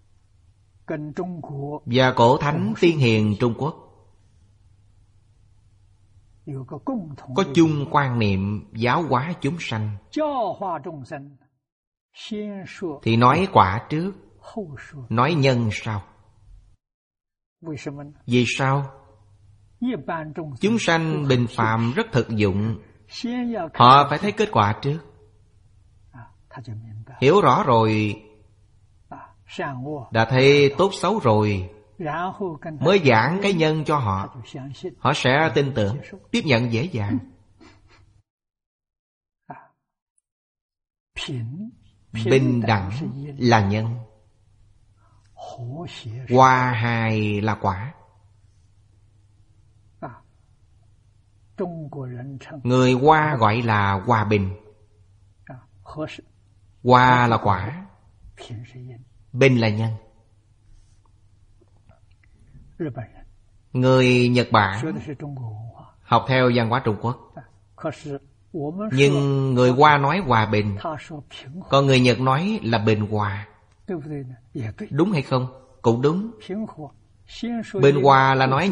và cổ thánh tiên hiền Trung Quốc có chung quan niệm giáo hóa chúng sanh, thì nói quả trước, nói nhân sau. Vì sao? Chúng sanh bình phàm rất thực dụng, họ phải thấy kết quả trước. Hiểu rõ rồi, đã thấy tốt xấu rồi, mới giảng cái nhân cho họ, họ sẽ tin tưởng, tiếp nhận dễ dàng. Bình đẳng là nhân, hòa hài là quả. Người Hoa gọi là hòa bình. Hòa là quả, bình là nhân. Người Nhật Bản học theo văn hóa Trung Quốc, nhưng người Hoa nói hòa bình, còn người Nhật nói là bình hòa. Đúng hay không? Cũng đúng. Bình hòa là nói